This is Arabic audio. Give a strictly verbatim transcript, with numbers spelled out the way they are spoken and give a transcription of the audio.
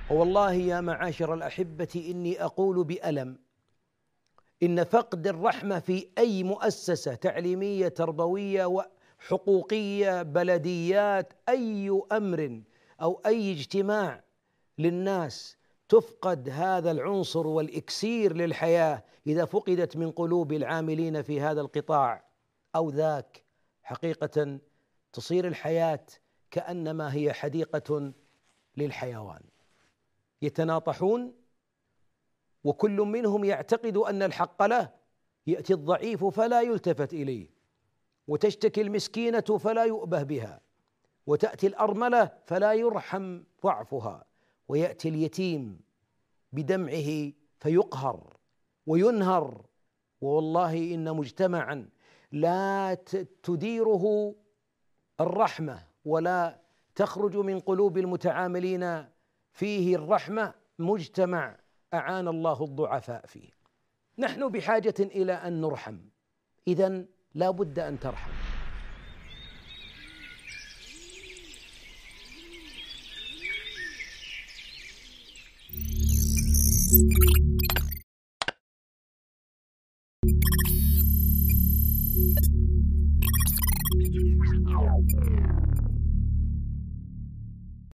والله يا معاشر الأحبة إني أقول بألم إن فقد الرحمة في أي مؤسسة تعليمية تربوية وحقوقية بلديات أي أمر أو أي اجتماع للناس تفقد هذا العنصر والإكسير للحياة إذا فقدت من قلوب العاملين في هذا القطاع أو ذاك، حقيقة تصير الحياة كأنما هي حديقة للحيوان يتناطحون وكل منهم يعتقد أن الحق له. يأتي الضعيف فلا يلتفت إليه، وتشتكي المسكينة فلا يؤبه بها، وتأتي الأرملة فلا يرحم ضعفها، ويأتي اليتيم بدمعه فيقهر وينهر. والله إن مجتمعا لا تديره الرحمة ولا تخرج من قلوب المتعاملين فيه الرحمة مجتمع أعان الله الضعفاء فيه. نحن بحاجة إلى أن نرحم، إذن لا بد أن ترحم.